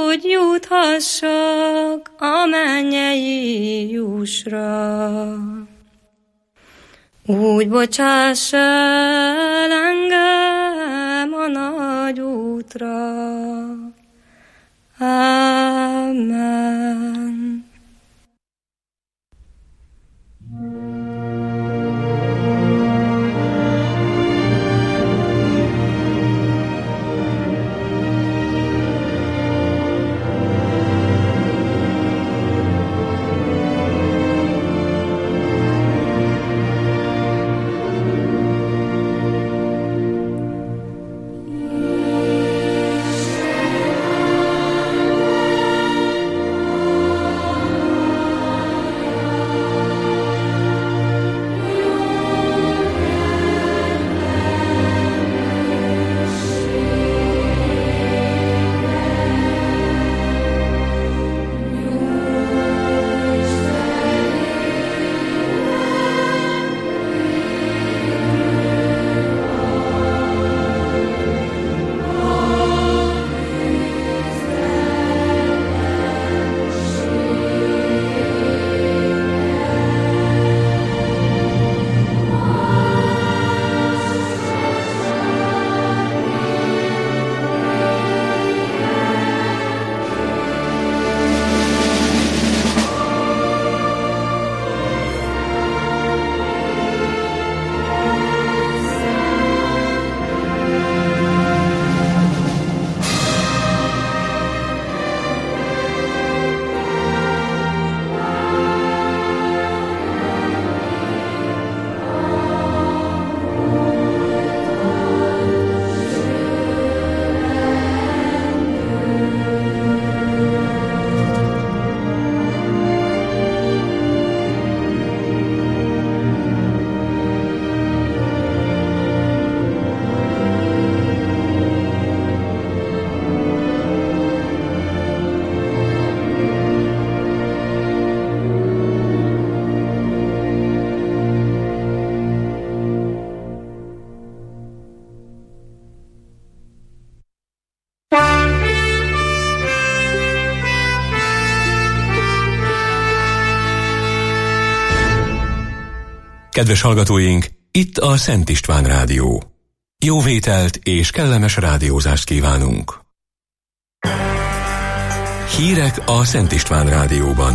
hogy juthassak a mennyei jussra. Úgy bocsáss el engem a nagy útra. Amen. Kedves hallgatóink, itt a Szent István Rádió. Jó vételt és kellemes rádiózást kívánunk. Hírek a Szent István Rádióban.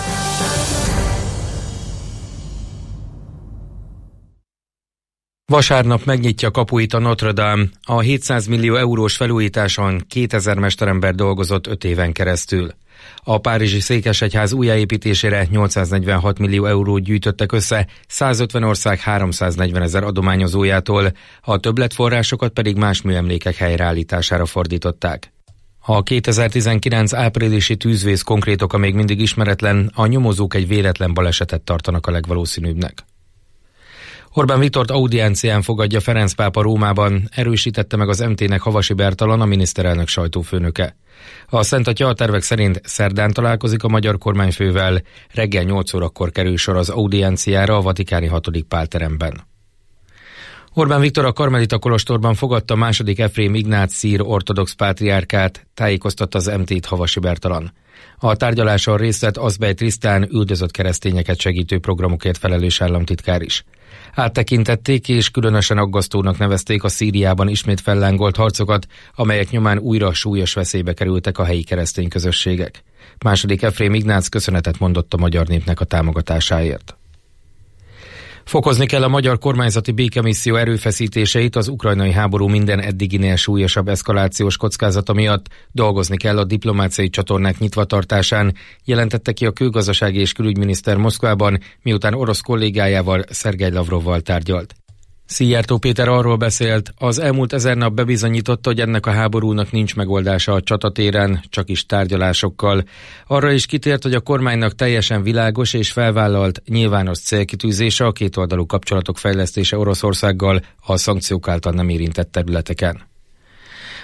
Vasárnap megnyitja kapuit a Notre Dame. A 700 millió eurós felújításon 2000 mesterember dolgozott 5 éven keresztül. A párizsi székesegyház újjáépítésére 846 millió eurót gyűjtöttek össze, 150 ország 340 000 adományozójától, a többletforrásokat pedig más műemlékek helyreállítására fordították. A 2019 áprilisi tűzvész konkrét oka még mindig ismeretlen, a nyomozók egy véletlen balesetet tartanak a legvalószínűbbnek. Orbán Viktort audiencián fogadja Ferenc pápa Rómában, erősítette meg az MT-nek Havasi Bertalan, a miniszterelnök sajtófőnöke. A Szent Atya a tervek szerint szerdán találkozik a magyar kormányfővel, reggel 8 órakor kerül sor az audienciára a vatikáni 6. Pál teremben. Orbán Viktor a Karmelita kolostorban fogadta második Efrém Ignác szír ortodox pátriárkát, tájékoztatta az MT-t Havasi Bertalan. A tárgyaláson részt vett Azbej Trisztán, üldözött keresztényeket segítő programokért felelős államtitkár is. Áttekintették és különösen aggasztónak nevezték a Szíriában ismét fellángolt harcokat, amelyek nyomán újra súlyos veszélybe kerültek a helyi keresztény közösségek. Második Efrém Ignác köszönetet mondott a magyar népnek a támogatásáért. Fokozni kell a magyar kormányzati békemisszió erőfeszítéseit az ukrajnai háború minden eddiginél súlyosabb eszkalációs kockázata miatt, dolgozni kell a diplomáciai csatornák nyitvatartásán, jelentette ki a külgazdasági és külügyminiszter Moszkvában, miután orosz kollégájával, Szergej Lavrovval tárgyalt. Szijjártó Péter arról beszélt, az elmúlt 1000 nap bebizonyította, hogy ennek a háborúnak nincs megoldása a csatatéren, csak is tárgyalásokkal. Arra is kitért, hogy a kormánynak teljesen világos és felvállalt nyilvános célkitűzése a kétoldalú kapcsolatok fejlesztése Oroszországgal a szankciók által nem érintett területeken.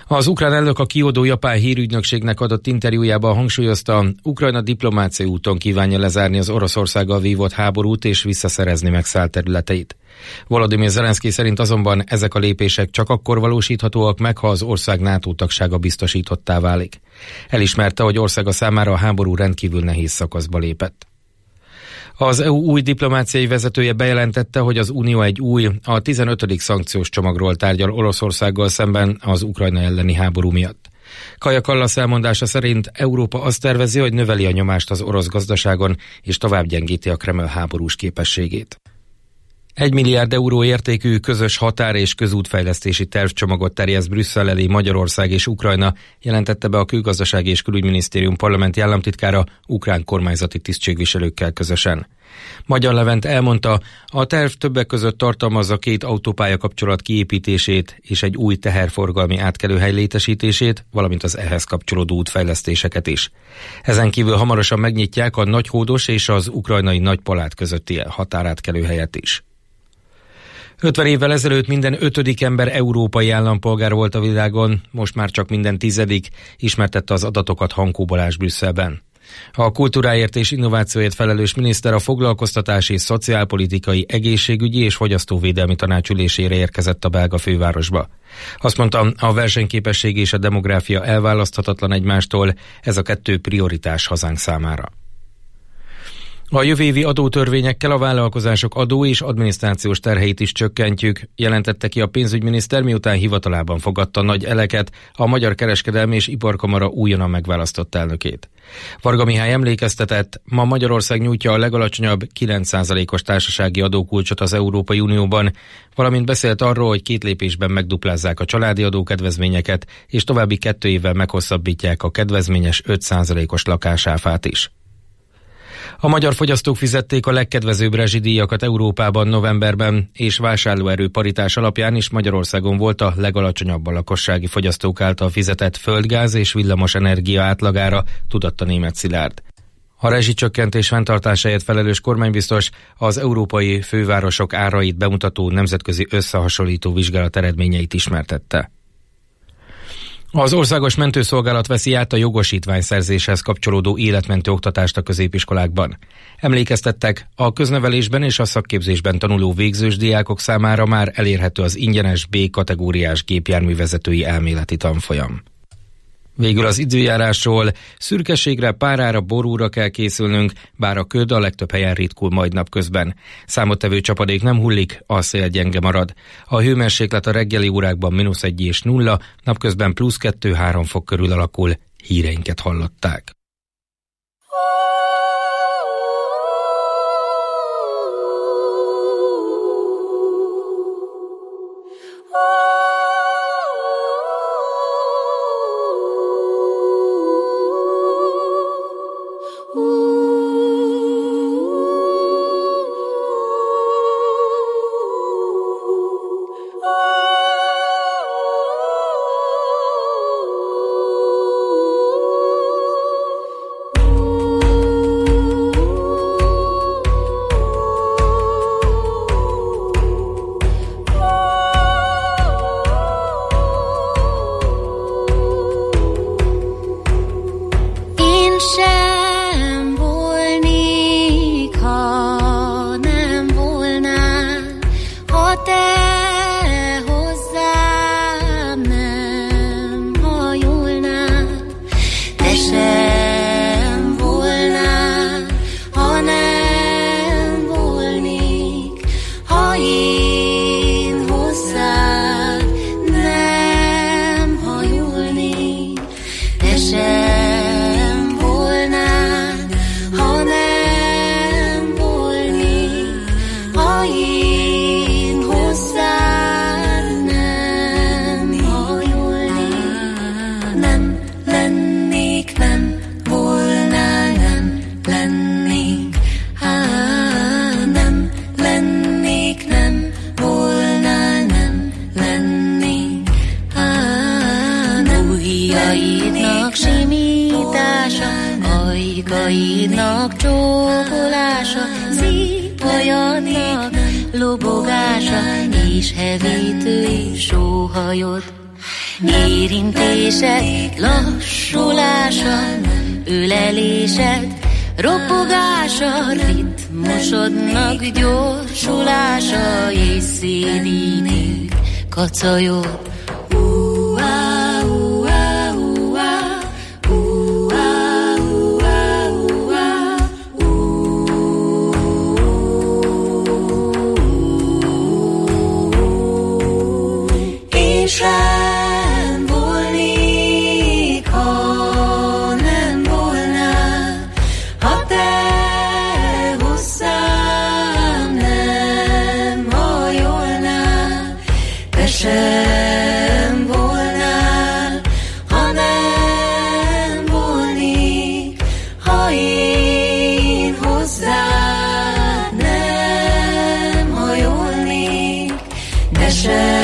Az ukrán elnök a Kyodo japán hírügynökségnek adott interjújában hangsúlyozta, Ukrajna diplomáciai úton kívánja lezárni az Oroszországgal vívott háborút és visszaszerezni megszállt területeit. Volodymyr Zelenszky szerint azonban ezek a lépések csak akkor valósíthatóak meg, ha az ország NATO tagsága biztosítottá válik. Elismerte, hogy országa számára a háború rendkívül nehéz szakaszba lépett. Az EU új diplomáciai vezetője bejelentette, hogy az Unió egy új, a 15. szankciós csomagról tárgyal Oroszországgal szemben az Ukrajna elleni háború miatt. Kaja Kallas elmondása szerint Európa azt tervezi, hogy növeli a nyomást az orosz gazdaságon, és tovább gyengíti a Kreml háborús képességét. 1 milliárd euró értékű közös határ- és közútfejlesztési tervcsomagot terjeszt Brüsszel elé Magyarország és Ukrajna, jelentette be a Külgazdasági és Külügyminisztérium parlamenti államtitkára ukrán kormányzati tisztségviselőkkel közösen. Magyar Levent elmondta, a terv többek között tartalmazza 2 autópálya kapcsolat kiépítését és egy új teherforgalmi átkelőhely létesítését, valamint az ehhez kapcsolódó útfejlesztéseket is. Ezen kívül hamarosan megnyitják a Nagyhódos és az ukrajnai Nagypalát közötti határátkelőhelyet is. 50 évvel ezelőtt minden 5. ember európai állampolgár volt a világon, most már csak minden 10., ismertette az adatokat Hankó Balázs Brüsszelben. A kultúráért és innovációért felelős miniszter a foglalkoztatási, szociálpolitikai, egészségügyi és fogyasztóvédelmi tanácsülésére érkezett a belga fővárosba. Azt mondta, a versenyképesség és a demográfia elválaszthatatlan egymástól, ez a 2 prioritás hazánk számára. A jövő évi adótörvényekkel a vállalkozások adó és adminisztrációs terheit is csökkentjük, jelentette ki a pénzügyminiszter, miután hivatalában fogadta Nagy Eleket, a Magyar Kereskedelmi és Iparkamara újonnan megválasztott elnökét. Varga Mihály emlékeztetett, ma Magyarország nyújtja a legalacsonyabb 9%-os társasági adókulcsot az Európai Unióban, valamint beszélt arról, hogy 2 lépésben megduplázzák a családi adókedvezményeket, és további 2 évvel meghosszabbítják a kedvezményes 5%-os lakásáfát is. A magyar fogyasztók fizették a legkedvezőbb rezsidíjakat Európában novemberben, és vásárlóerő paritás alapján is Magyarországon volt a legalacsonyabb a lakossági fogyasztók által fizetett földgáz és villamos energia átlagára, tudatta Németh Szilárd. A rezsicsökkentés fenntartásáért felelős kormánybiztos az európai fővárosok árait bemutató nemzetközi összehasonlító vizsgálat eredményeit ismertette. Az Országos Mentőszolgálat veszi át a jogosítványszerzéshez kapcsolódó életmentő oktatást a középiskolákban. Emlékeztettek, a köznevelésben és a szakképzésben tanuló végzős diákok számára már elérhető az ingyenes B kategóriás gépjárművezetői elméleti tanfolyam. Végül az időjárásról: szürkeségre, párára, borúra kell készülnünk, bár a köd a legtöbb helyen ritkul majd napközben. Számottevő csapadék nem hullik, a szél gyenge marad. A hőmérséklet a reggeli órákban -1 és 0, napközben +2-3 fok körül alakul. Híreinket hallották. Ajkaidnak csókolása, szép hajadnak lobogása, és hevítő sóhajod. érintésed, lassulásod, ölelésed, ropogásod, ritmusodnak gyorsulása, és szédítik kacajod. És rám volnék, ha nem volnál, ha te hozzám nem hajolnál, te sem volnál, ha nem volnék, ha én hozzád nem hajolnék, de sem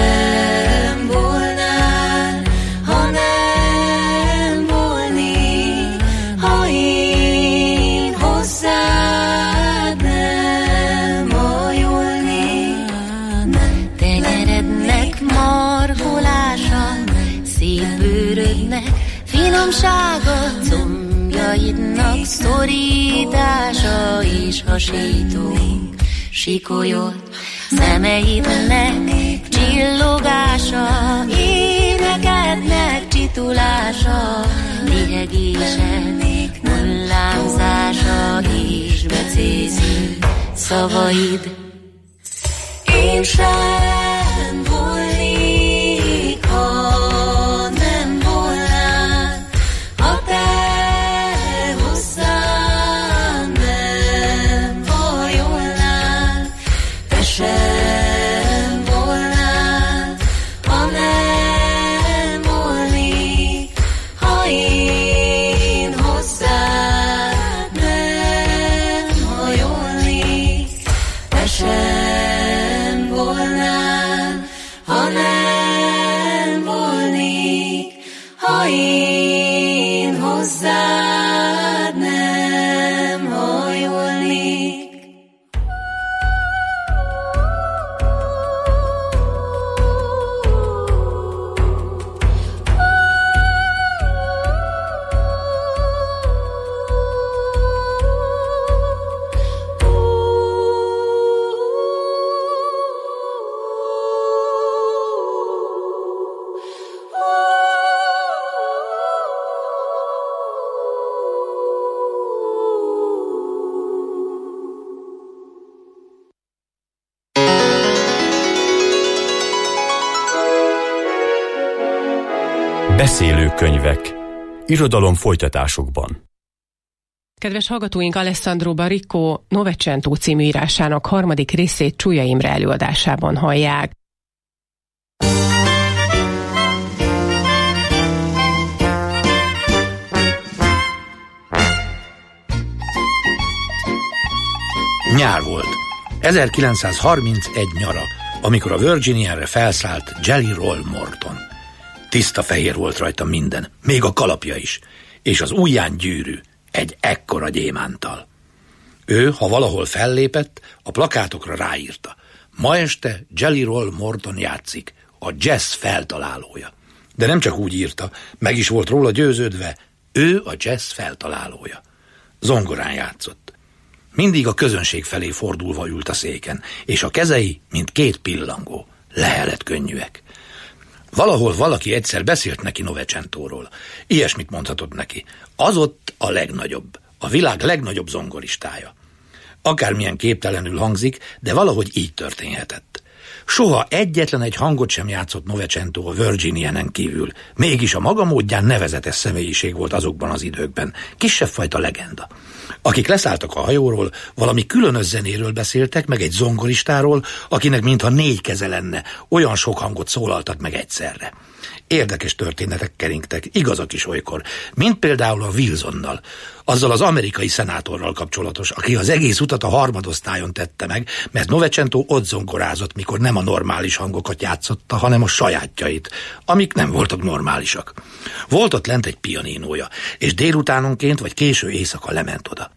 finomsága, combjaidnak szorítása, és hasító sikolyod, szemeidnek csillogása, énekednek csitulása, lihegésed, hullámzása, és becéző szavaid. Én sem volnék, ha nem volnál, ha te hozzám nem hajolnál, te sem volnál, ha nem volnék, ha én hozzád nem hajolnék, te sem volnál, ha nem volnék, ha én hozzád nem hajolnék. Beszélő könyvek. Irodalom folytatásokban. Kedves hallgatóink, Alessandro Baricco Novecento című írásának harmadik részét Csúlya Imre előadásában hallják. Nyár volt. 1931 nyara, amikor a Virginianre felszállt Jelly Roll Morton. Tiszta fehér volt rajta minden, még a kalapja is, és az ujján gyűrű, egy ekkora gyémántal. Ő, ha valahol fellépett, a plakátokra ráírta: ma este Jelly Roll Morton játszik, a jazz feltalálója. De nem csak úgy írta, meg is volt róla győződve, ő a jazz feltalálója. Zongorán játszott. Mindig a közönség felé fordulva ült a széken, és a kezei, mint két pillangó, lehelet könnyűek. Valahol valaki egyszer beszélt neki Novecentóról. Ilyesmit mondhatott neki: az ott a legnagyobb, a világ legnagyobb zongoristája. Akármilyen képtelenül hangzik, de valahogy így történhetett. Soha egyetlen egy hangot sem játszott Novecento a Virginianen kívül, mégis a maga módján nevezetes személyiség volt azokban az időkben, kisebb fajta legenda. Akik leszálltak a hajóról, valami különös zenéről beszéltek, meg egy zongoristáról, akinek mintha 4 keze lenne, olyan sok hangot szólaltak meg egyszerre. Érdekes történetek keringtek, igazak is olykor, mint például a Wilsonnal, azzal az amerikai szenátorral kapcsolatos, aki az egész utat a harmadosztályon tette meg, mert Novecento ott zongorázott, mikor nem a normális hangokat játszotta, hanem a sajátjait, amik nem voltak normálisak. Volt ott lent egy pianinója, és délutánonként vagy késő éjszaka lement oda.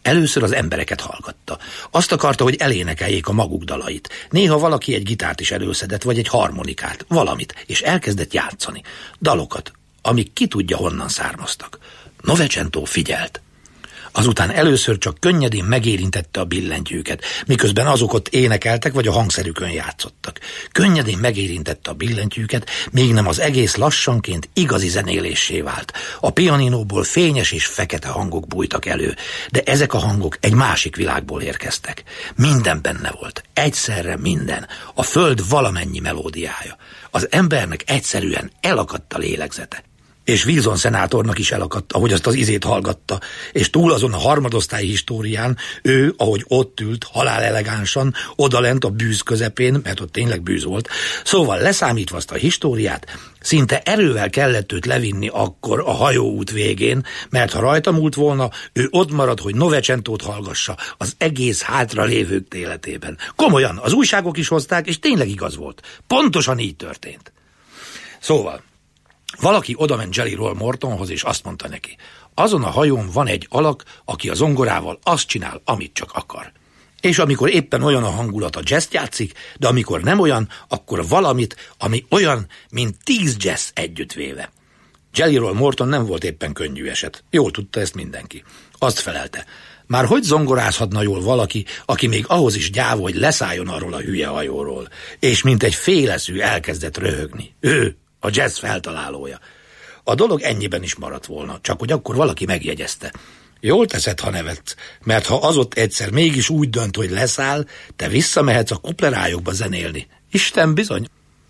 Először az embereket hallgatta. Azt akarta, hogy elénekeljék a maguk dalait. Néha valaki egy gitárt is előszedett, vagy egy harmonikát, valamit, és elkezdett játszani. Dalokat, amik ki tudja honnan származtak. Novecento figyelt. Azután először csak könnyedén megérintette a billentyűket, miközben azok ott énekeltek, vagy a hangszerükön játszottak. Könnyedén megérintette a billentyűket, még nem az egész lassanként igazi zenéléssé vált. A pianinóból fényes és fekete hangok bújtak elő, de ezek a hangok egy másik világból érkeztek. Minden benne volt, egyszerre minden, a föld valamennyi melódiája. Az embernek egyszerűen elakadt a lélegzete. És Wilson szenátornak is elakadt, ahogy azt az izét hallgatta, és túl azon a harmadosztályi histórián ő, ahogy ott ült, halál elegánsan, odalent a bűz közepén, mert ott tényleg bűz volt, szóval leszámítva azt a históriát, szinte erővel kellett őt levinni akkor a hajóút végén, mert ha rajta múlt volna, ő ott marad, hogy Novecentót hallgassa az egész hátra lévők életében. Komolyan, az újságok is hozták, és tényleg igaz volt. Pontosan így történt. Szóval, valaki odament Jelly Roll Mortonhoz, és azt mondta neki, azon a hajón van egy alak, aki a zongorával azt csinál, amit csak akar. És amikor éppen olyan a hangulat, a jazzt játszik, de amikor nem olyan, akkor valamit, ami olyan, mint 10 jazz együttvéve. Jelly Roll Morton nem volt éppen könnyű eset. Jól tudta ezt mindenki. Azt felelte, már hogy zongorázhatna jól valaki, aki még ahhoz is gyáva, hogy leszálljon arról a hülye hajóról, és mint egy féleszű elkezdett röhögni. Ő, a jazz feltalálója. A dolog ennyiben is maradt volna, csak hogy akkor valaki megjegyezte. Jól teszed, ha nevetsz, mert ha az ott egyszer mégis úgy dönt, hogy leszáll, te visszamehetsz a kuplerájokba zenélni. Isten bizony.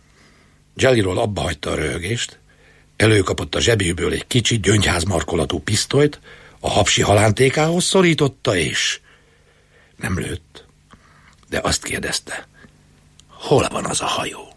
Jelly Roll abba hagyta a röhögést, előkapott a zsebéből egy kicsi gyöngyházmarkolatú pisztolyt, a hapsi halántékához szorította, és nem lőtt. De azt kérdezte, hol van az a hajó?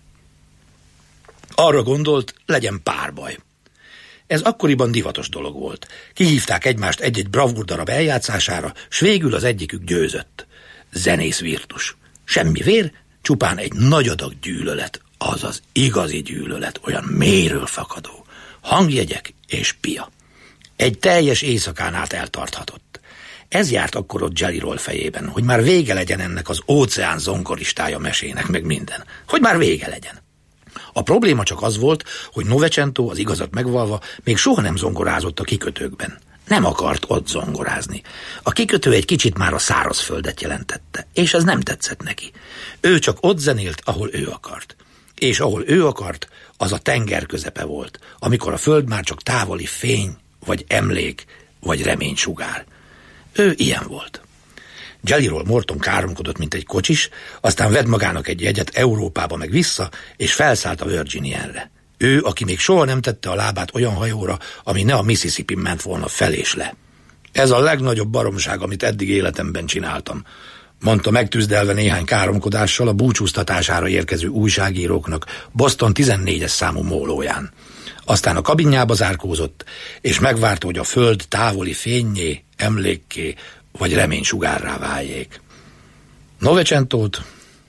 Arra gondolt, legyen párbaj. Ez akkoriban divatos dolog volt. Kihívták egymást egy-egy bravúrdarab eljátszására, s végül az egyikük győzött. Zenész virtus. Semmi vér, csupán egy nagy adag gyűlölet, azaz igazi gyűlölet, olyan mélyről fakadó. Hangjegyek és pia. Egy teljes éjszakán át eltarthatott. Ez járt akkor ott Jelly Roll fejében, hogy már vége legyen ennek az óceán zongoristája mesének, meg minden. Hogy már vége legyen. A probléma csak az volt, hogy Novecento, az igazat megvalva, még soha nem zongorázott a kikötőkben. Nem akart ott zongorázni. A kikötő egy kicsit már a szárazföldet jelentette, és ez nem tetszett neki. Ő csak ott zenélt, ahol ő akart. És ahol ő akart, az a tenger közepe volt, amikor a föld már csak távoli fény, vagy emlék, vagy reménysugár. Ő ilyen volt. Jelly Roll Morton káromkodott, mint egy kocsis, aztán vett magának egy jegyet Európába meg vissza, és felszállt a Virginianre. Ő, aki még soha nem tette a lábát olyan hajóra, ami ne a Mississippi ment volna fel és le. Ez a legnagyobb baromság, amit eddig életemben csináltam, mondta megtűzdelve néhány káromkodással a búcsúztatására érkező újságíróknak Boston 14-es számú mólóján. Aztán a kabinjába zárkózott, és megvárta, hogy a föld távoli fényé, emlékké, vagy reménysugárrá váljék. Novecentót?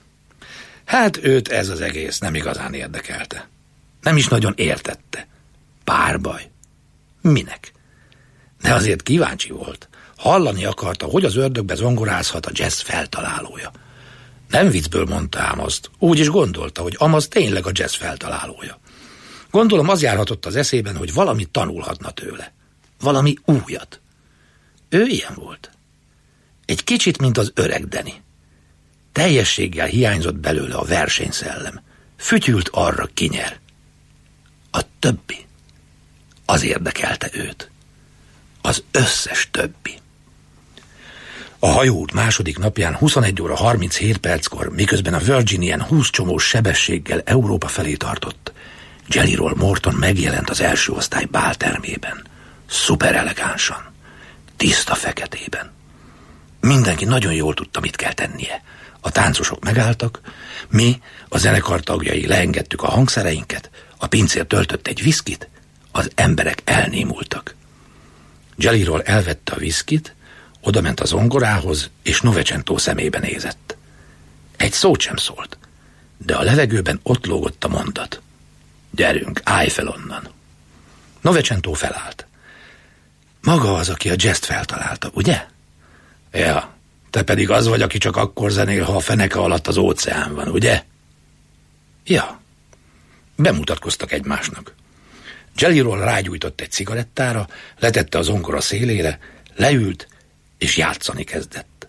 Hát őt ez az egész nem igazán érdekelte. Nem is nagyon értette. Párbaj? Minek? De azért kíváncsi volt. Hallani akarta, hogy az ördögbe zongorázhat a jazz feltalálója. Nem viccből mondta ám azt, úgy is gondolta, hogy amaz tényleg a jazz feltalálója. Gondolom az járhatott az eszében, hogy valamit tanulhatna tőle. Valami újat. Ő ilyen volt. Egy kicsit, mint az öreg Deni. Teljességgel hiányzott belőle a versenyszellem. Fütyült arra, kinyer. A többi. Az érdekelte őt. Az összes többi. A hajóút második napján 21 óra 37 perckor, miközben a Virginian 20 csomós sebességgel Európa felé tartott, Jelly Roll Morton megjelent az első osztály báltermében. Szuper elegánsan. Tiszta feketében. Mindenki nagyon jól tudta, mit kell tennie. A táncosok megálltak, mi, a zenekar tagjai leengedtük a hangszereinket, a pincér töltött egy viszkit, az emberek elnémultak. Jelly Roll elvette a viszkit, odament a zongorához, és Novecento szemébe nézett. Egy szót sem szólt, de a levegőben ott lógott a mondat. Gyerünk, állj fel onnan. Novecento felállt. Maga az, aki a jazzt feltalálta, ugye? Ja, te pedig az vagy, aki csak akkor zenél, ha a feneke alatt az óceán van, ugye? Ja. Bemutatkoztak egymásnak. Jelly Roll rágyújtott egy cigarettára, letette a zongora szélére, leült, és játszani kezdett.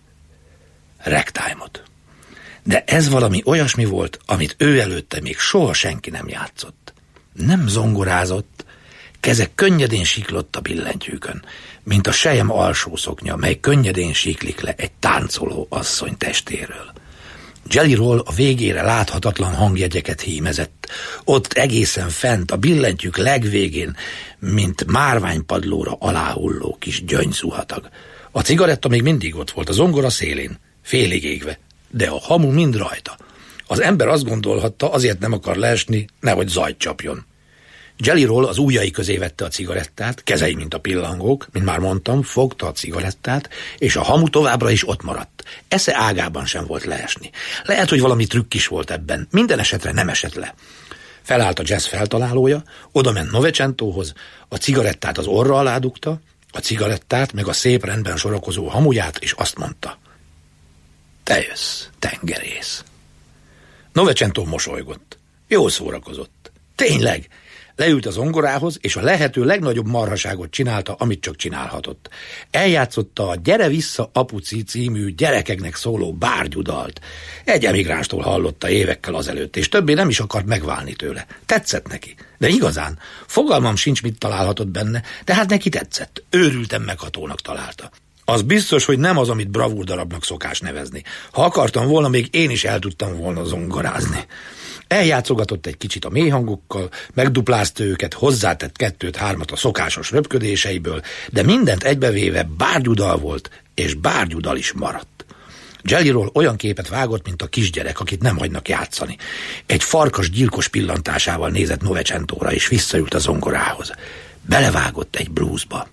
Ragtime-ot. De ez valami olyasmi volt, amit ő előtte még soha senki nem játszott. Nem zongorázott, keze könnyedén siklott a billentyűkön, mint a sejem alsó szoknya, mely könnyedén siklik le egy táncoló asszony testéről. Jelly Roll a végére láthatatlan hangjegyeket hímezett. Ott egészen fent, a billentyűk legvégén, mint márványpadlóra aláhulló kis gyöngyzuhatag. A cigaretta még mindig ott volt, a zongora szélén, félig égve, de a hamu mind rajta. Az ember azt gondolhatta, azért nem akar leesni, nehogy zajt csapjon. Jelly Roll az ujjai közé vette a cigarettát, kezei, mint a pillangók, mint már mondtam, fogta a cigarettát, és a hamu továbbra is ott maradt. Esze ágában sem volt leesni. Lehet, hogy valami trükk is volt ebben, minden esetre nem esett le. Felállt a jazz feltalálója, odament Novecentóhoz, a cigarettát az orra alá dugta, a cigarettát, meg a szép rendben sorakozó hamuját, és azt mondta: te jössz, tengerész. Novecentó mosolygott. Jól szórakozott. Tényleg! Leült az zongorához, és a lehető legnagyobb marhaságot csinálta, amit csak csinálhatott. Eljátszotta a Gyere vissza, apuci című gyerekeknek szóló bárgyudalt. Egy emigránstól hallotta évekkel azelőtt, és többé nem is akart megválni tőle. Tetszett neki. De igazán, fogalmam sincs, mit találhatott benne, de hát neki tetszett. Őrülten meghatónak találta. Az biztos, hogy nem az, amit bravúrdarabnak szokás nevezni. Ha akartam volna, még én is el tudtam volna zongorázni. Eljátszogatott egy kicsit a mélyhangokkal, megduplázta őket, hozzátett 2-3 a szokásos röpködéseiből, de mindent egybevéve bárgyudal volt, és bárgyudal is maradt. Jelly Roll olyan képet vágott, mint a kisgyerek, akit nem hagynak játszani. Egy farkas gyilkos pillantásával nézett Novecentóra, és visszaült a zongorához. Belevágott egy bluesba.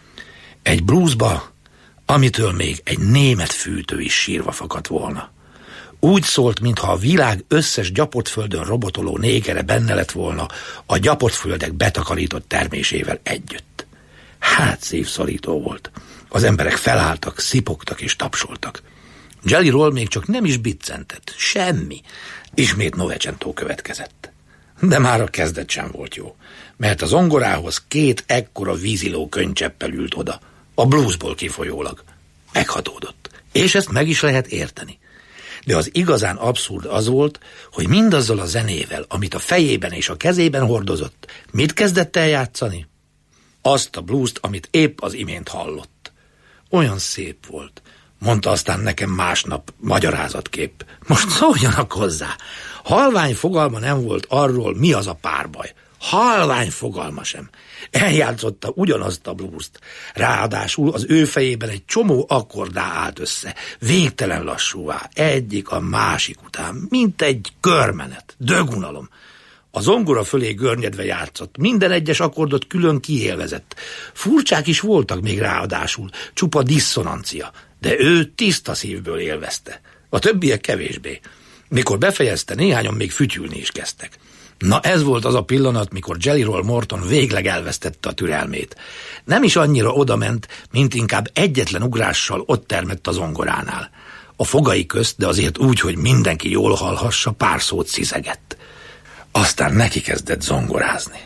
Egy bluesba, amitől még egy német fűtő is sírva fakadt volna. Úgy szólt, mintha a világ összes gyapotföldön robotoló négere benne lett volna a gyapotföldek betakarított termésével együtt. Hát szívszorító volt. Az emberek felálltak, szipogtak és tapsoltak. Jelly Roll még csak nem is biccentett. Semmi. Ismét Novecentó következett. De már a kezdet sem volt jó, mert a zongorához 2 ekkora víziló könycseppel ült oda, a bluesból kifolyólag. Meghatódott. És ezt meg is lehet érteni. De az igazán abszurd az volt, hogy mindazzal a zenével, amit a fejében és a kezében hordozott, mit kezdett el játszani? Azt a bluest, amit épp az imént hallott. Olyan szép volt, mondta aztán nekem másnap magyarázatképp. Most szóljanak hozzá. Halvány fogalma nem volt arról, mi az a párbaj. Halvány fogalma sem. Eljátszotta ugyanazt a bluest. Ráadásul az ő fejében egy csomó akkordá állt össze, végtelen lassúvá, egyik a másik után, mint egy körmenet, dögunalom. A zongora fölé görnyedve játszott, minden egyes akkordot külön kiélvezett. Furcsák is voltak még ráadásul, csupa disszonancia, de ő tiszta szívből élvezte. A többiek kevésbé. Mikor befejezte, néhányan még fütyülni is kezdtek. Na ez volt az a pillanat, mikor Jelly Roll Morton végleg elvesztette a türelmét. Nem is annyira odament, mint inkább egyetlen ugrással ott termett a zongoránál. A fogai közt, de azért úgy, hogy mindenki jól hallhassa, pár szót szizegett. Aztán neki kezdett zongorázni.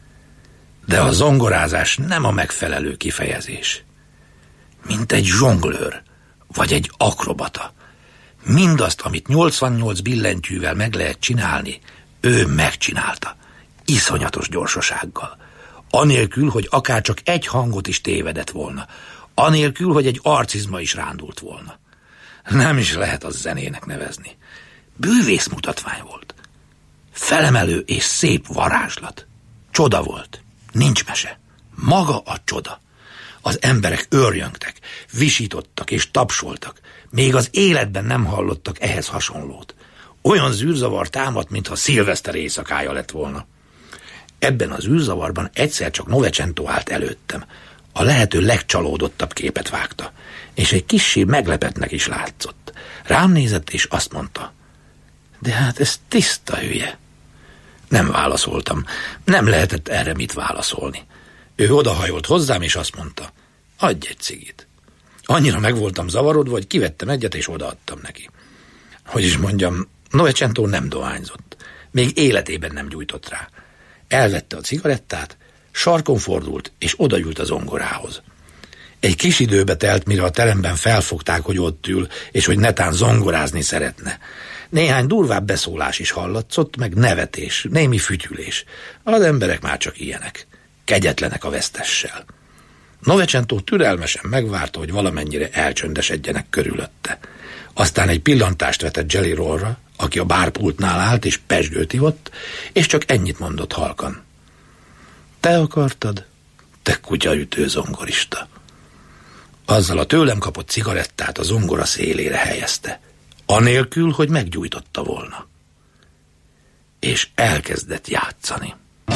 De a zongorázás nem a megfelelő kifejezés. Mint egy zsonglőr, vagy egy akrobata. Mindazt, amit 88 billentyűvel meg lehet csinálni, ő megcsinálta, iszonyatos gyorsasággal. Anélkül, hogy akár csak egy hangot is tévedett volna. Anélkül, hogy egy arcizma is rándult volna. Nem is lehet az zenének nevezni. Bűvész mutatvány volt. Felemelő és szép varázslat. Csoda volt. Nincs mese. Maga a csoda. Az emberek őrjöngtek, visítottak és tapsoltak. Még az életben nem hallottak ehhez hasonlót. Olyan zűrzavar támadt, mintha szilveszter éjszakája lett volna. Ebben az űrzavarban egyszer csak Novecentó állt előttem. A lehető legcsalódottabb képet vágta, és egy kissé meglepetnek is látszott. Rám nézett, és azt mondta: de hát ez tiszta hülye. Nem válaszoltam, nem lehetett erre mit válaszolni. Ő odahajolt hozzám, és azt mondta: adj egy cigit. Annyira meg voltam zavarodva, hogy kivettem egyet és odaadtam neki. Hogy is mondjam, Novecento nem dohányzott. Még életében nem gyújtott rá. Elvette a cigarettát, sarkon fordult, és odaült a zongorához. Egy kis időbe telt, mire a teremben felfogták, hogy ott ül, és hogy netán zongorázni szeretne. Néhány durvább beszólás is hallatszott, meg nevetés, némi fütyülés. Az emberek már csak ilyenek. Kegyetlenek a vesztessel. Novecento türelmesen megvárta, hogy valamennyire elcsöndesedjenek körülötte. Aztán egy pillantást vetett Jelly Rollra, aki a bárpultnál állt és pezsgőt ivott, és csak ennyit mondott halkan. Te akartad, te kutyaütő zongorista. Azzal a tőlem kapott cigarettát a zongora szélére helyezte, anélkül, hogy meggyújtotta volna. És elkezdett játszani.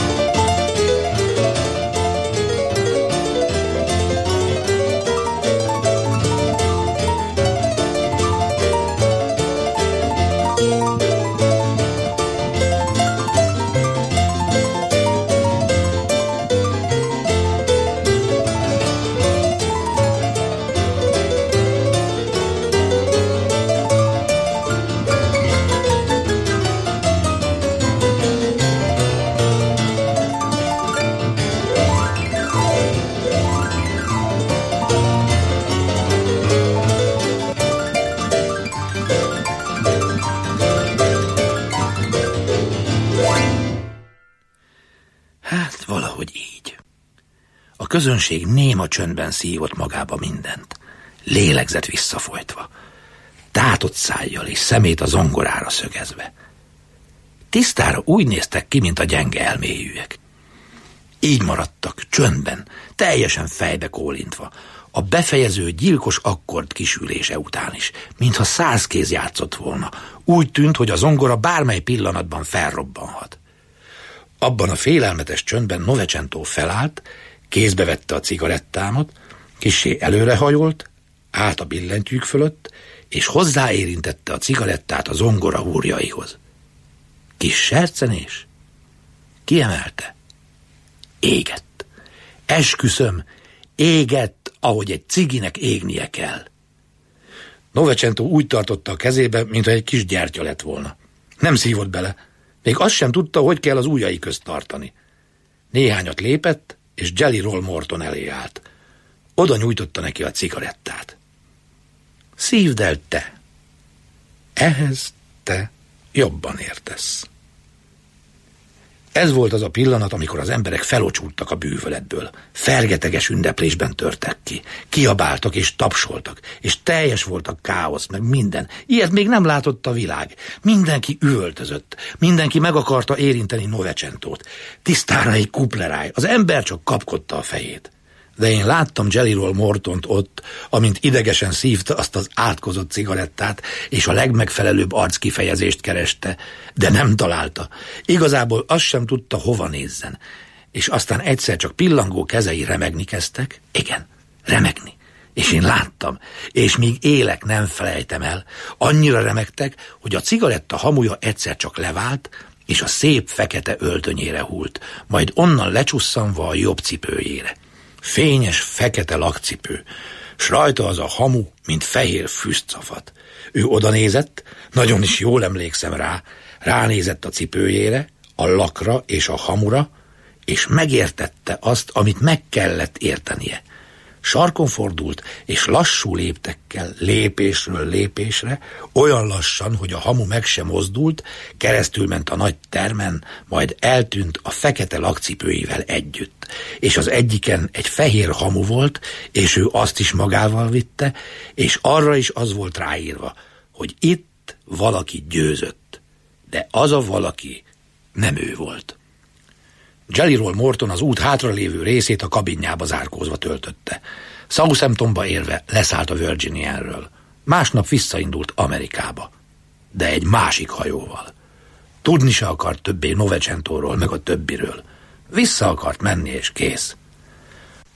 A közönség néma csöndben szívott magába mindent, lélegzett visszafolytva, tátott szájjal és szemét a zongorára szögezve. Tisztára úgy néztek ki, mint a gyenge elmélyűek. Így maradtak, csöndben, teljesen fejbe kólintva, a befejező gyilkos akkord kisülése után is, mintha 100 kéz játszott volna. Úgy tűnt, hogy a zongora bármely pillanatban felrobbanhat. Abban a félelmetes csöndben Novecento felállt, kézbe vette a cigarettámat, kissé előrehajolt, állt a billentyűk fölött, és hozzáérintette a cigarettát a zongora húrjaihoz. Kis sercenés? Kiemelte. Égett. Esküszöm, égett, ahogy egy ciginek égnie kell. Novecento úgy tartotta a kezébe, mintha egy kis gyertya lett volna. Nem szívott bele. Még azt sem tudta, hogy kell az ujjai közt tartani. Néhányat lépett, és Jelly Roll Morton elé állt. Oda nyújtotta neki a cigarettát. Szívd el te. Ehhez te jobban értesz. Ez volt az a pillanat, amikor az emberek felocsultak a bűvöletből. Fergeteges ünneplésben törtek ki. Kiabáltak és tapsoltak, és teljes volt a káosz, meg minden. Ilyet még nem látott a világ. Mindenki üvöltözött. Mindenki meg akarta érinteni Novecentót. Tisztára egy kupleráj. Az ember csak kapkodta a fejét. De én láttam Jelly Roll Mortont ott, amint idegesen szívta azt az átkozott cigarettát, és a legmegfelelőbb arckifejezést kereste, de nem találta. Igazából azt sem tudta, hova nézzen. És aztán egyszer csak pillangó kezei remegni kezdtek. Igen, remegni. És én láttam, és míg élek, nem felejtem el. Annyira remegtek, hogy a cigaretta hamuja egyszer csak levált, és a szép fekete öltönyére hult, majd onnan lecsusszanva a jobb cipőjére. Fényes, fekete lakcipő, s rajta az a hamu, mint fehér füstszafat. Ő odanézett, nagyon is jól emlékszem rá, ránézett a cipőjére, a lakra és a hamura, és megértette azt, amit meg kellett értenie. Sarkon fordult, és lassú léptekkel, lépésről lépésre, olyan lassan, hogy a hamu meg sem mozdult, keresztül ment a nagy termen, majd eltűnt a fekete lakcipőivel együtt. És az egyiken egy fehér hamu volt, és ő azt is magával vitte, és arra is az volt ráírva, hogy itt valaki győzött, de az a valaki nem ő volt. Jelly Roll Morton az út hátralévő részét a kabinjába zárkózva töltötte. Southamptonba érve leszállt a Virginianről. Másnap visszaindult Amerikába. De egy másik hajóval. Tudni se akart többé Novecentóról, meg a többiről. Vissza akart menni, és kész.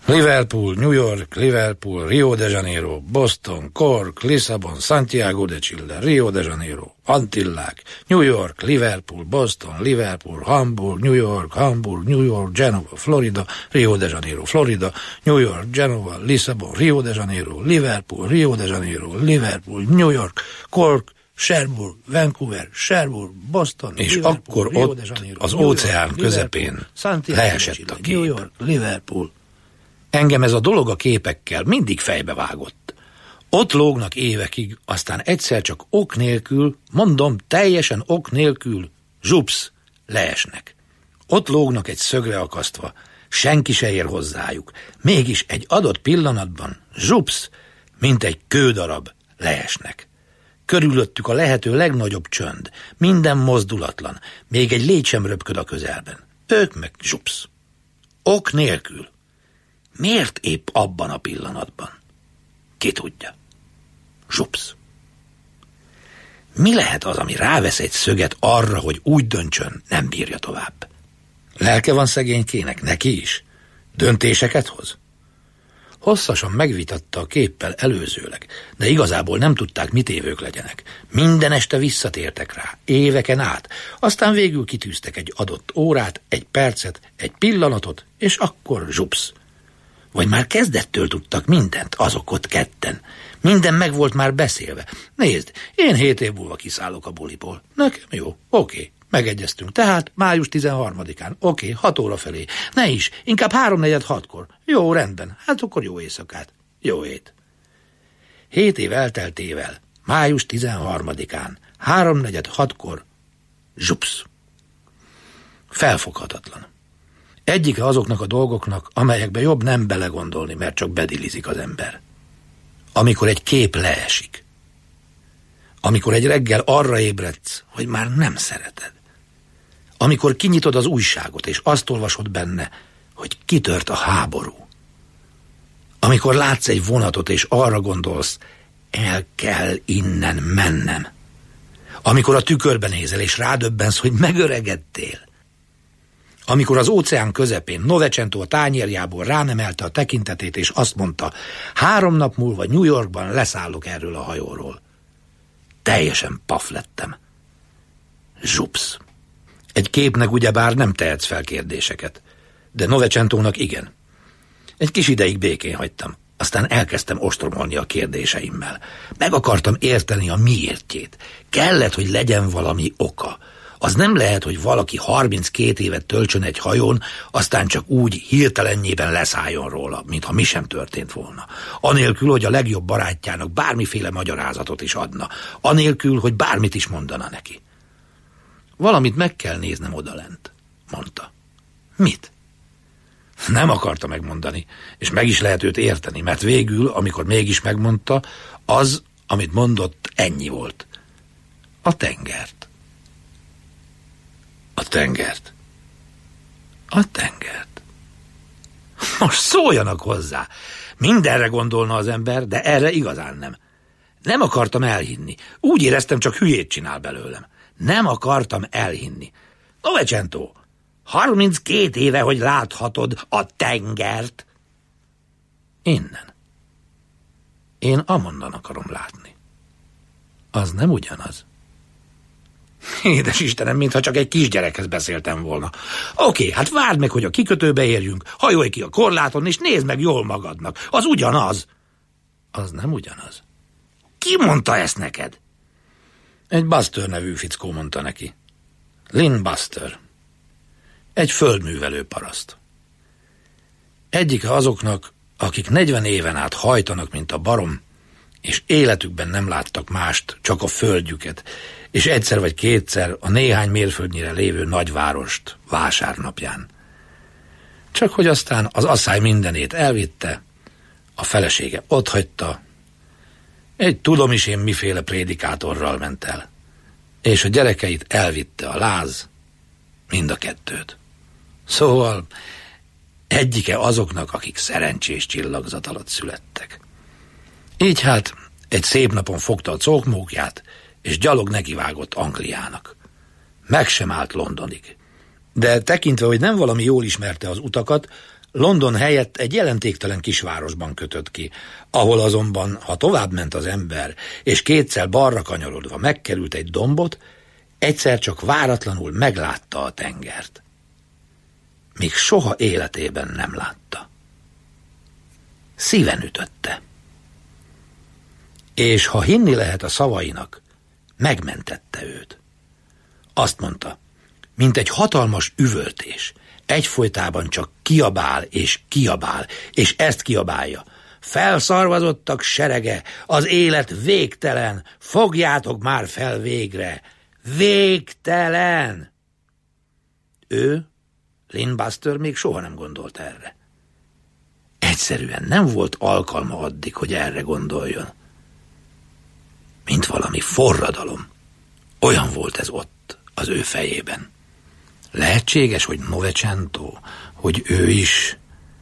Liverpool, New York, Liverpool, Rio de Janeiro, Boston, Cork, Lisszabon, Santiago de Chile, Rio de Janeiro, Antillák, New York, Liverpool, Boston, Liverpool, Hamburg, New York, Genova, Florida, Rio de Janeiro, Florida, New York, Genova, Lisszabon, Rio de Janeiro, Liverpool, Rio de Janeiro, Liverpool, New York, Cork, Sherbrooke, Vancouver, Sherbrooke, Boston, és Liverpool, akkor Rio ott de Janeiro, az New York, óceán közepén Liverpool, Santiago leesett de Chile, a kép. New York, Liverpool. Engem ez a dolog a képekkel mindig fejbe vágott. Ott lógnak évekig, aztán egyszer csak ok nélkül, mondom, teljesen ok nélkül, zsupsz, leesnek. Ott lógnak egy szögre akasztva, senki se ér hozzájuk. Mégis egy adott pillanatban, zsupsz, mint egy kődarab, leesnek. Körülöttük a lehető legnagyobb csönd, minden mozdulatlan, még egy légy sem röpköd a közelben. Ők meg zsupsz. Ok nélkül. Miért épp abban a pillanatban? Ki tudja. Zsupsz. Mi lehet az, ami rávesz egy szöget arra, hogy úgy döntsön, nem bírja tovább? Lelke van szegénykének, neki is? Döntéseket hoz? Hosszasan megvitatta a képpel előzőleg, de igazából nem tudták, mit évők legyenek. Minden este visszatértek rá, éveken át, aztán végül kitűztek egy adott órát, egy percet, egy pillanatot, és akkor zsupsz. Vagy már kezdettől tudtak mindent, azok ott ketten. Minden meg volt már beszélve. Nézd, én 7 év múlva kiszállok a buliból. Nekem jó, oké, megegyeztünk. Tehát május 13-án, oké, 6 óra felé. Ne is, inkább 3-4-6-kor. Jó, rendben, hát akkor jó éjszakát. Jó ét. 7 év elteltével, május 13-án, 3-4-6-kor, zsupsz. Felfoghatatlan. Egyike azoknak a dolgoknak, amelyekbe jobb nem belegondolni, mert csak bedilizik az ember. Amikor egy kép leesik. Amikor egy reggel arra ébredsz, hogy már nem szereted. Amikor kinyitod az újságot, és azt olvasod benne, hogy kitört a háború. Amikor látsz egy vonatot, és arra gondolsz, el kell innen mennem. Amikor a tükörben nézel, és rádöbbensz, hogy megöregedtél. Amikor az óceán közepén Novecento a tányérjából ránemelte a tekintetét, és azt mondta, 3 nap múlva New Yorkban leszállok erről a hajóról. Teljesen paf lettem. Zsupsz. Egy képnek ugyebár nem tehetsz fel kérdéseket, de Novecentónak igen. Egy kis ideig békén hagytam, aztán elkezdtem ostromolni a kérdéseimmel. Meg akartam érteni a miértjét. Kellett, hogy legyen valami oka. Az nem lehet, hogy valaki 32 évet töltsön egy hajón, aztán csak úgy hirtelennyében leszálljon róla, mintha mi sem történt volna. Anélkül, hogy a legjobb barátjának bármiféle magyarázatot is adna. Anélkül, hogy bármit is mondana neki. Valamit meg kell néznem odalent, mondta. Mit? Nem akarta megmondani, és meg is lehet őt érteni, mert végül, amikor mégis megmondta, az, amit mondott, ennyi volt. A tengert. A tengert. A tengert. Most szóljanak hozzá. Mindenre gondolna az ember, de erre igazán nem. Nem akartam elhinni. Úgy éreztem, csak hülyét csinál belőlem. Nem akartam elhinni. Novecento, 32 éve, hogy láthatod a tengert. Innen. Én amonnan akarom látni. Az nem ugyanaz. Édes Istenem, mintha csak egy kisgyerekhez beszéltem volna. Oké, hát várd meg, hogy a kikötőbe érjünk, hajolj ki a korláton, és nézd meg jól magadnak. Az ugyanaz. Az nem ugyanaz. Ki mondta ezt neked? Egy Buster nevű fickó mondta neki. Lynn Buster. Egy földművelő paraszt. Egyike azoknak, akik 40 éven át hajtanak, mint a barom, és életükben nem láttak mást, csak a földjüket, és egyszer vagy kétszer a néhány mérföldnyire lévő nagyvárost vásárnapján. Csak hogy aztán az asszály mindenét elvitte, a felesége otthagyta, egy tudom is én miféle prédikátorral ment el, és a gyerekeit elvitte a láz, mind a kettőt. Szóval egyike azoknak, akik szerencsés csillagzat alatt születtek. Így hát egy szép napon fogta a cókmókját, és gyalog nekivágott Angliának. Meg sem állt Londonig. De tekintve, hogy nem valami jól ismerte az utakat, London helyett egy jelentéktelen kisvárosban kötött ki, ahol azonban, ha tovább ment az ember, és kétszer balra kanyarodva megkerült egy dombot, egyszer csak váratlanul meglátta a tengert. Még soha életében nem látta. Szíven ütötte. És ha hinni lehet a szavainak, megmentette őt. Azt mondta, mint egy hatalmas üvöltés, egyfolytában csak kiabál, és ezt kiabálja. Felszarvazottak serege, az élet végtelen, fogjátok már fel végre. Végtelen! Ő, Lynn Buster még soha nem gondolt erre. Egyszerűen nem volt alkalma addig, hogy erre gondoljon. Mint valami forradalom. Olyan volt ez ott, az ő fejében. Lehetséges, hogy Novecento, hogy ő is...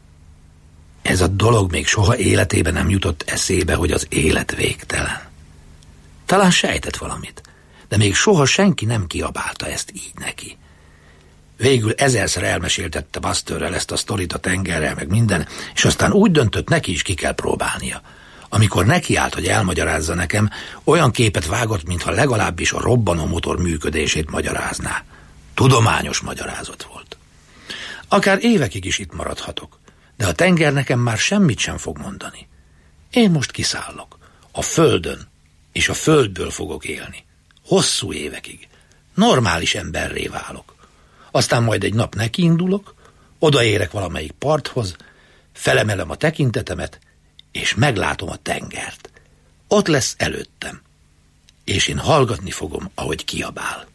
Ez a dolog még soha életében nem jutott eszébe, hogy az élet végtelen. Talán sejtett valamit, de még soha senki nem kiabálta ezt így neki. Végül 1000-szer elmeséltette Busterrel ezt a sztorit a tengerrel, meg minden, és aztán úgy döntött, neki is ki kell próbálnia. Amikor nekiállt, hogy elmagyarázza nekem, olyan képet vágott, mintha legalábbis a robbanó motor működését magyarázná. Tudományos magyarázat volt. Akár évekig is itt maradhatok, de a tenger nekem már semmit sem fog mondani. Én most kiszállok. A földön, és a földből fogok élni. Hosszú évekig. Normális emberré válok. Aztán majd egy nap nekiindulok, odaérek valamelyik parthoz, felemelem a tekintetemet, és meglátom a tengert. Ott lesz előttem, és én hallgatni fogom, ahogy kiabál.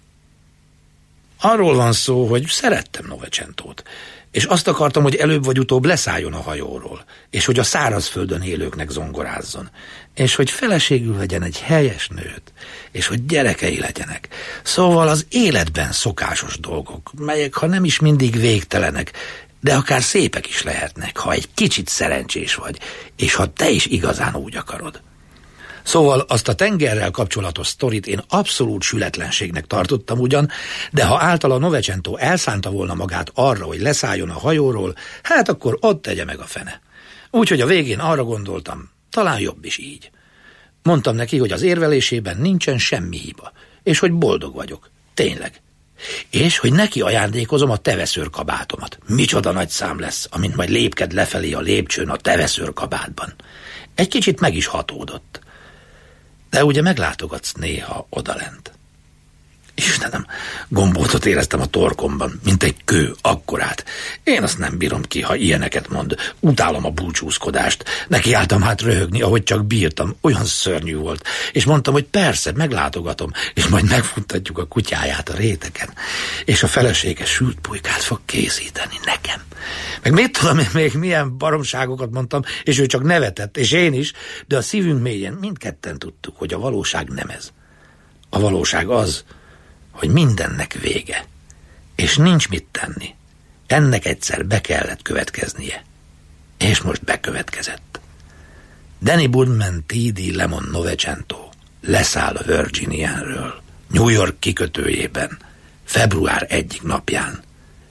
Arról van szó, hogy szerettem Novecentót, és azt akartam, hogy előbb vagy utóbb leszálljon a hajóról, és hogy a szárazföldön élőknek zongorázzon, és hogy feleségül vegyen egy helyes nőt, és hogy gyerekei legyenek. Szóval az életben szokásos dolgok, melyek ha nem is mindig végtelenek, de akár szépek is lehetnek, ha egy kicsit szerencsés vagy, és ha te is igazán úgy akarod. Szóval azt a tengerrel kapcsolatos sztorit én abszolút sületlenségnek tartottam ugyan, de ha általa Novecento elszánta volna magát arra, hogy leszálljon a hajóról, hát akkor ott tegye meg a fene. Úgyhogy a végén arra gondoltam, talán jobb is így. Mondtam neki, hogy az érvelésében nincsen semmi hiba, és hogy boldog vagyok. Tényleg. És hogy neki ajándékozom a teveszőrkabátomat. Micsoda nagy szám lesz, amint majd lépked lefelé a lépcsőn a teveszőrkabátban. Egy kicsit meg is hatódott. De ugye meglátogatsz néha odalent. Istenem, gombócot éreztem a torkomban, mint egy kő, akkorát. Én azt nem bírom ki, ha ilyeneket mond. Utálom a búcsúzkodást. Nekiálltam hát röhögni, ahogy csak bírtam. Olyan szörnyű volt. És mondtam, hogy persze, meglátogatom, és majd megfuttatjuk a kutyáját a réteken. És a felesége sült pulykát fog készíteni nekem. Meg mit tudom én még milyen baromságokat mondtam, és ő csak nevetett, és én is, de a szívünk mélyen mindketten tudtuk, hogy a valóság nem ez. A valóság az, hogy mindennek vége, és nincs mit tenni. Ennek egyszer be kellett következnie. És most bekövetkezett. Danny Boardman T.D. Lemon Novecento leszáll a Virginianről, New York kikötőjében, február 1. napján.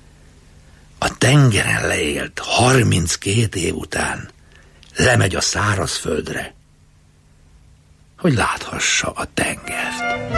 A tengeren leélt 32 év után lemegy a szárazföldre, hogy láthassa a tengert.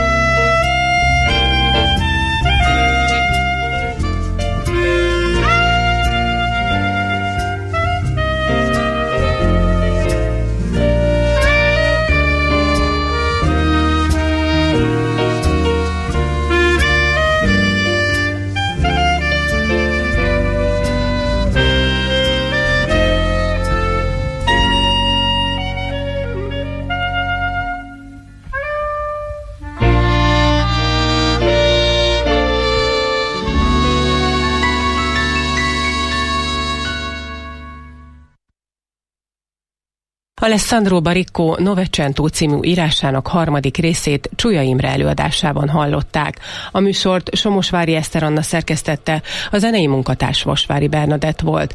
Alessandro Baricco Novecento című írásának 3. részét Csuja Imre előadásában hallották. A műsort Somosvári Eszter Anna szerkesztette, a zenei munkatárs Vasvári Bernadett volt.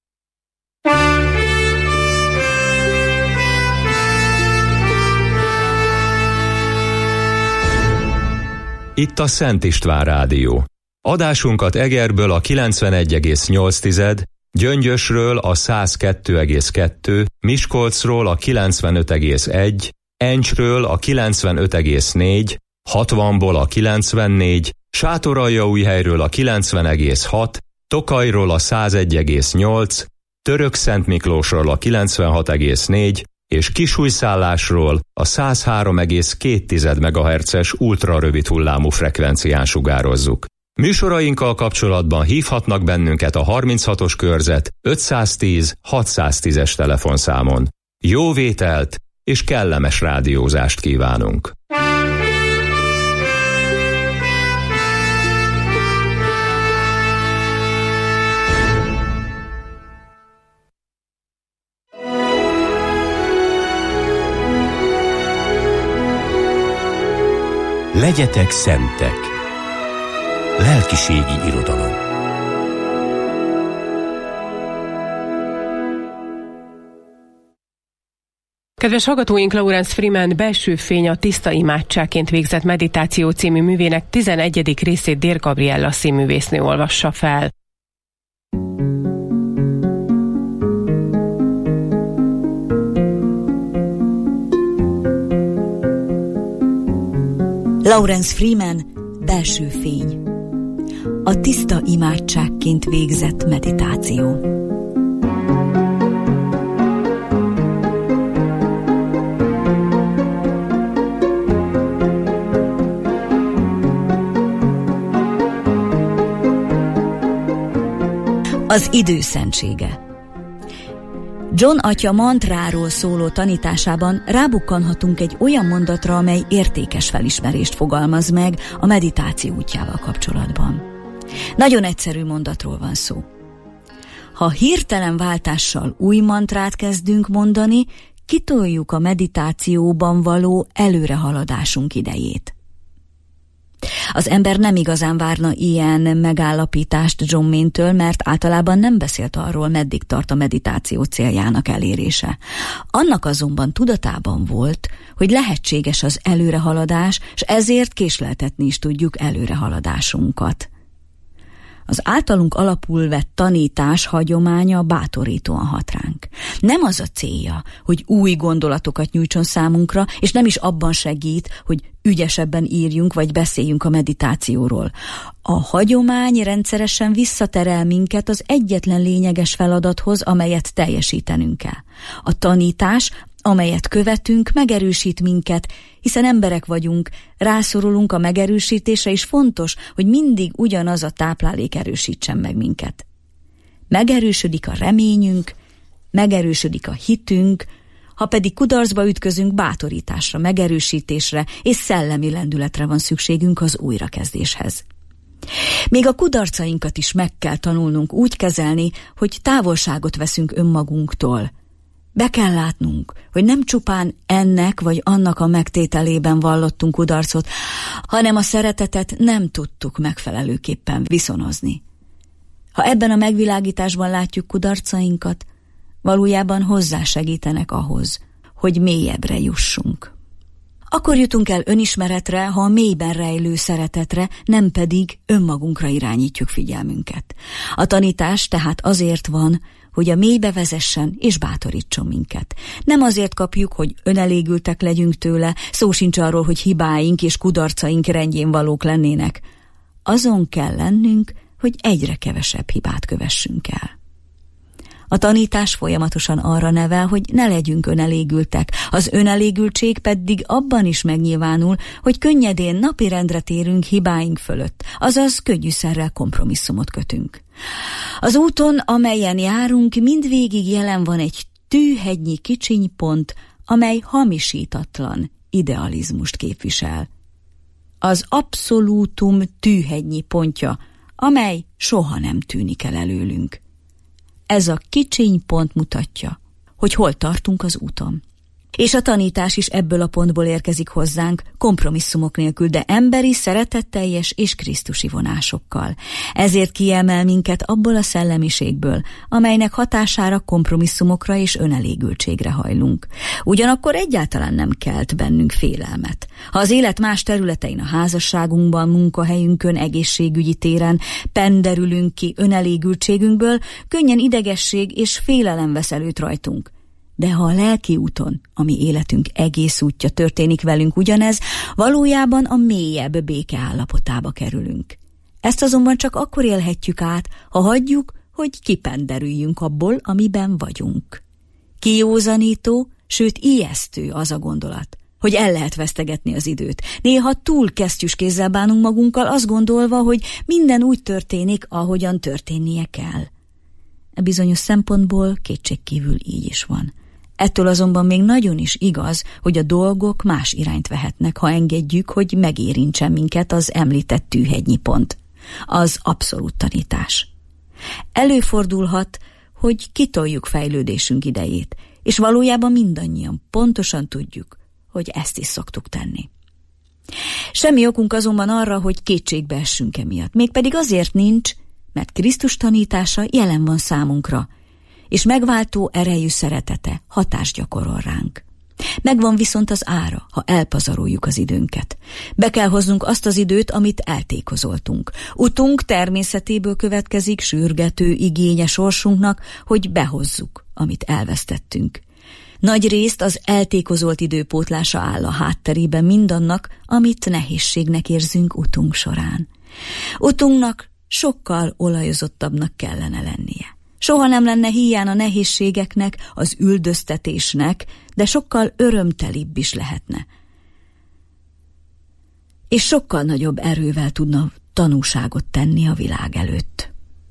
Itt a Szent István Rádió. Adásunkat Egerből a 91,8 Gyöngyösről a 102,2, Miskolcról a 95,1, Encsről a 95,4, 60-ból a 94, Sátoraljaújhelyről a 90,6, Tokajról a 101,8, Törökszentmiklósról a 96,4 és Kisújszállásról a 103,2 MHz-es ultrarövid hullámú frekvencián sugározzuk. Műsorainkkal kapcsolatban hívhatnak bennünket a 36-os körzet 510 610-es telefonszámon. Jó vételt és kellemes rádiózást kívánunk! Legyetek szentek! Lelkiségi irodalom. Kedves hallgatóink, Lawrence Freeman Belső fény, a tiszta imádságként végzett meditáció című művének 11. részét Dér Gabriella színművésznő olvassa fel. Lawrence Freeman Belső fény, a tiszta imádságként végzett meditáció. Az idő szentsége. John atya mantráról szóló tanításában rábukkanhatunk egy olyan mondatra, amely értékes felismerést fogalmaz meg a meditáció útjával kapcsolatban. Nagyon egyszerű mondatról van szó. Ha hirtelen váltással új mantrát kezdünk mondani, kitoljuk a meditációban való előrehaladásunk idejét. Az ember nem igazán várna ilyen megállapítást John Mayne-től, mert általában nem beszélt arról, meddig tart a meditáció céljának elérése. Annak azonban tudatában volt, hogy lehetséges az előrehaladás, és ezért késleltetni is tudjuk előrehaladásunkat. Az általunk alapul vett tanítás hagyománya bátorítóan hat ránk. Nem az a célja, hogy új gondolatokat nyújtson számunkra, és nem is abban segít, hogy ügyesebben írjunk vagy beszéljünk a meditációról. A hagyomány rendszeresen visszaterel minket az egyetlen lényeges feladathoz, amelyet teljesítenünk kell. A tanítás, amelyet követünk, megerősít minket, hiszen emberek vagyunk, rászorulunk a megerősítésre, és fontos, hogy mindig ugyanaz a táplálék erősítsen meg minket. Megerősödik a reményünk, megerősödik a hitünk, ha pedig kudarcba ütközünk, bátorításra, megerősítésre és szellemi lendületre van szükségünk az újrakezdéshez. Még a kudarcainkat is meg kell tanulnunk úgy kezelni, hogy távolságot veszünk önmagunktól. Be kell látnunk, hogy nem csupán ennek vagy annak a megtételében vallottunk kudarcot, hanem a szeretetet nem tudtuk megfelelőképpen viszonozni. Ha ebben a megvilágításban látjuk kudarcainkat, valójában hozzásegítenek ahhoz, hogy mélyebbre jussunk. Akkor jutunk el önismeretre, ha a mélyben rejlő szeretetre, nem pedig önmagunkra irányítjuk figyelmünket. A tanítás tehát azért van, hogy a mélybe vezessen és bátorítson minket. Nem azért kapjuk, hogy önelégültek legyünk tőle, szó sincs arról, hogy hibáink és kudarcaink rendjén valók lennének. Azon kell lennünk, hogy egyre kevesebb hibát kövessünk el. A tanítás folyamatosan arra nevel, hogy ne legyünk önelégültek, az önelégültség pedig abban is megnyilvánul, hogy könnyedén napirendre térünk hibáink fölött, azaz könnyűszerrel kompromisszumot kötünk. Az úton, amelyen járunk, mindvégig jelen van egy tűhegynyi kicsinypont, amely hamisítatlan idealizmust képvisel. Az abszolútum tűhegynyi pontja, amely soha nem tűnik el előlünk. Ez a kicsiny pont mutatja, hogy hol tartunk az úton. És a tanítás is ebből a pontból érkezik hozzánk, kompromisszumok nélkül, de emberi, szeretetteljes és krisztusi vonásokkal. Ezért kiemel minket abból a szellemiségből, amelynek hatására kompromisszumokra és önelégültségre hajlunk. Ugyanakkor egyáltalán nem kelt bennünk félelmet. Ha az élet más területein, a házasságunkban, munkahelyünkön, egészségügyi téren penderülünk ki önelégültségünkből, könnyen idegesség és félelem vesz előtt rajtunk. De ha a lelki úton, ami életünk egész útja történik velünk ugyanez, valójában a mélyebb béke állapotába kerülünk. Ezt azonban csak akkor élhetjük át, ha hagyjuk, hogy kipenderüljünk abból, amiben vagyunk. Kijózanító, sőt ijesztő az a gondolat, hogy el lehet vesztegetni az időt. Néha túl kesztyűs kézzel bánunk magunkkal, azt gondolva, hogy minden úgy történik, ahogyan történnie kell. E bizonyos szempontból kétségkívül így is van. Ettől azonban még nagyon is igaz, hogy a dolgok más irányt vehetnek, ha engedjük, hogy megérintsen minket az említett tűhegynyi pont, az abszolút tanítás. Előfordulhat, hogy kitoljuk fejlődésünk idejét, és valójában mindannyian pontosan tudjuk, hogy ezt is szoktuk tenni. Semmi okunk azonban arra, hogy kétségbe essünk emiatt, mégpedig azért nincs, mert Krisztus tanítása jelen van számunkra, és megváltó erejű szeretete hatást gyakorol ránk. Megvan viszont az ára, ha elpazaroljuk az időnket. Be kell hoznunk azt az időt, amit eltékozoltunk. Utunk természetéből következik sürgető igénye sorsunknak, hogy behozzuk, amit elvesztettünk. Nagy részt az eltékozolt idő pótlása áll a hátterében mindannak, amit nehézségnek érzünk utunk során. Utunknak sokkal olajozottabbnak kellene lennie. Soha nem lenne híján a nehézségeknek, az üldöztetésnek, de sokkal örömtelibb is lehetne. És sokkal nagyobb erővel tudna tanúságot tenni a világ előtt.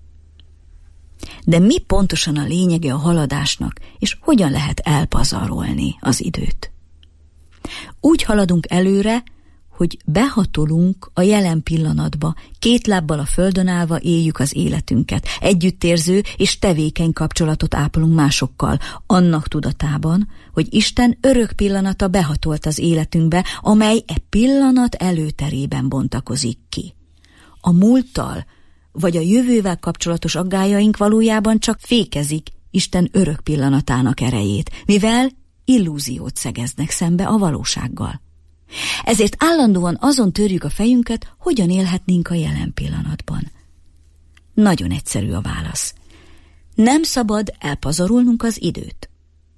De mi pontosan a lényege a haladásnak, és hogyan lehet elpazarolni az időt? Úgy haladunk előre, hogy behatolunk a jelen pillanatba, két lábbal a földön állva éljük az életünket, együttérző és tevékeny kapcsolatot ápolunk másokkal, annak tudatában, hogy Isten örök pillanata behatolt az életünkbe, amely e pillanat előterében bontakozik ki. A múlttal vagy a jövővel kapcsolatos aggályaink valójában csak fékezik Isten örök pillanatának erejét, mivel illúziót szegeznek szembe a valósággal. Ezért állandóan azon törjük a fejünket, hogyan élhetnénk a jelen pillanatban. Nagyon egyszerű a válasz. Nem szabad elpazarolnunk az időt.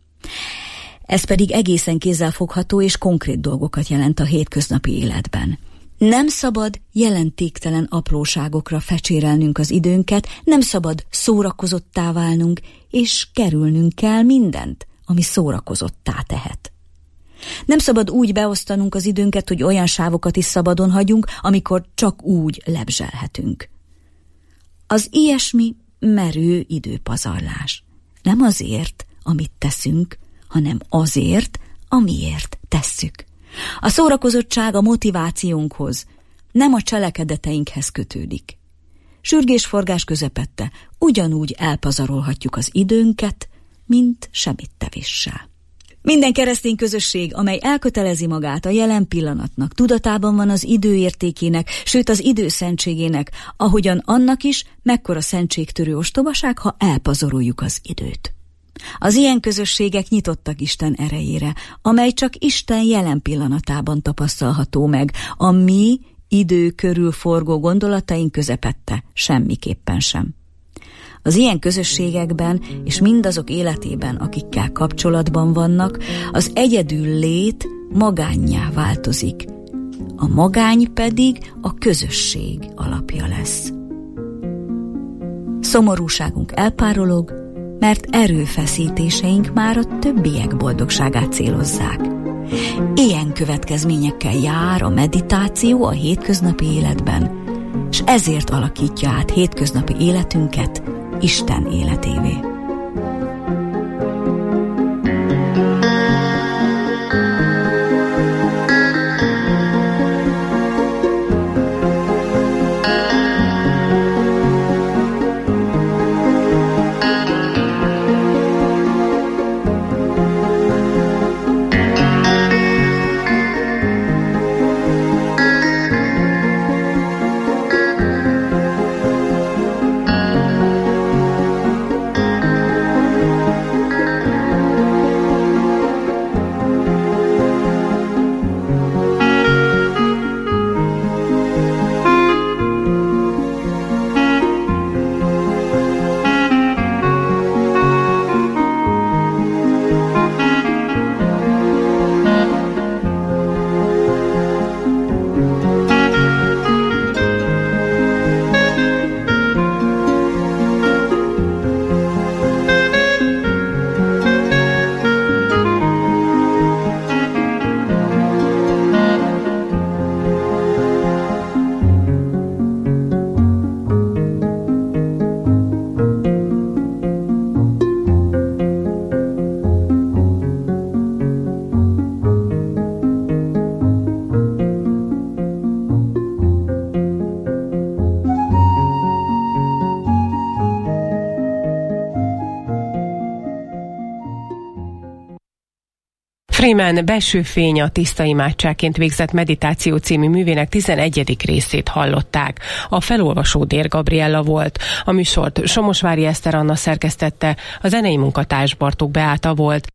Ez pedig egészen kézzelfogható és konkrét dolgokat jelent a hétköznapi életben. Nem szabad jelentéktelen apróságokra fecsérelnünk az időnket, nem szabad szórakozottá válnunk, és kerülnünk kell mindent, ami szórakozottá tehet. Nem szabad úgy beosztanunk az időnket, hogy olyan sávokat is szabadon hagyunk, amikor csak úgy lebzselhetünk. Az ilyesmi merő időpazarlás. Nem azért, amit teszünk, hanem azért, amiért tesszük. A szórakozottság a motivációnkhoz, nem a cselekedeteinkhez kötődik. Sürgésforgás közepette ugyanúgy elpazarolhatjuk az időnket, mint semmittevéssel. Minden keresztény közösség, amely elkötelezi magát a jelen pillanatnak, tudatában van az idő értékének, sőt az idő szentségének, ahogyan annak is mekkora szentségtörő ostobaság, ha elpazaroljuk az időt. Az ilyen közösségek nyitottak Isten erejére, amely csak Isten jelen pillanatában tapasztalható meg, a mi idő körül forgó gondolataink közepette semmiképpen sem. Az ilyen közösségekben és mindazok életében, akikkel kapcsolatban vannak, az egyedül lét magánnyá változik. A magány pedig a közösség alapja lesz. Szomorúságunk elpárolog, mert erőfeszítéseink már a többiek boldogságát célozzák. Ilyen következményekkel jár a meditáció a hétköznapi életben, és ezért alakítja át hétköznapi életünket Isten életévé. Schliemann Belső fény a tiszta imádságként végzett meditáció című művének 11. részét hallották. A felolvasó Dér Gabriella volt. A műsort Somosvári Eszter Anna szerkesztette, a zenei munkatárs Bartók Beáta volt.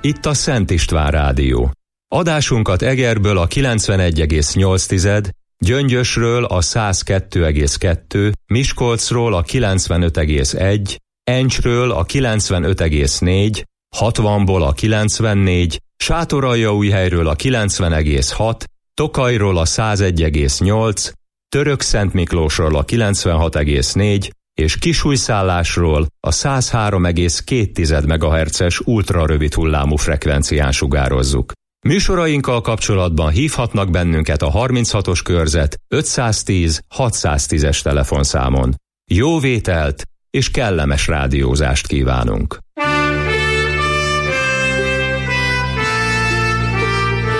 Itt a Szent István Rádió. Adásunkat Egerből a 91,8, Gyöngyösről a 102,2, Miskolcról a 95,1, Encsről a 95,4, 60-ból a 94, Sátoraljaújhelyről a 90,6, Tokajról a 101,8, Törökszentmiklósról a 96,4 és Kisújszállásról a 103,2 MHz-es ultrarövid hullámú frekvencián sugározzuk. Műsorainkkal kapcsolatban hívhatnak bennünket a 36-os körzet 510 610-es telefonszámon. Jó vételt és kellemes rádiózást kívánunk!